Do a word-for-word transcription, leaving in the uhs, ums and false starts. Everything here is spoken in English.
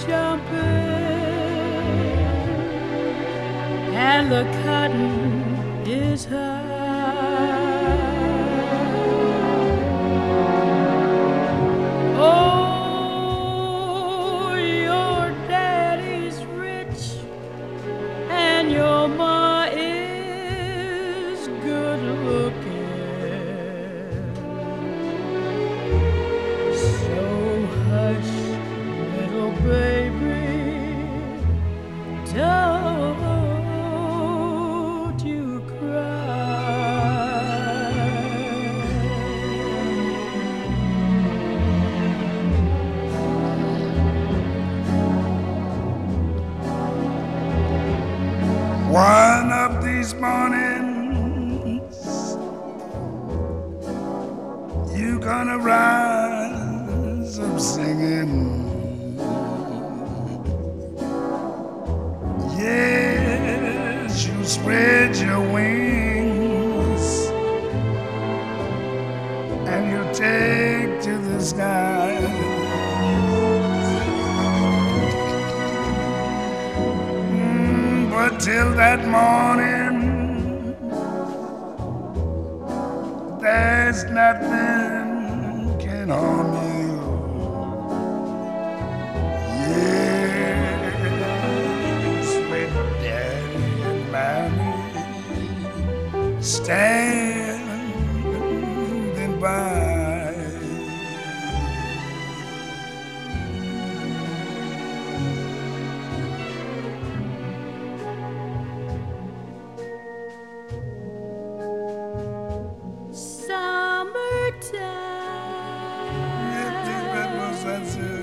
jumping and the cotton is high. Oh, your daddy's rich and your ma is good looking. So hush, little baby, don't you cry. One of these mornings, you gonna rise up singing. Yes, you spread your wings and you take to the sky. Mm, but till that morning, there's nothing can harm you. Yes, with daddy and mommy standing by. Summertime. Yeah, think that was that's it.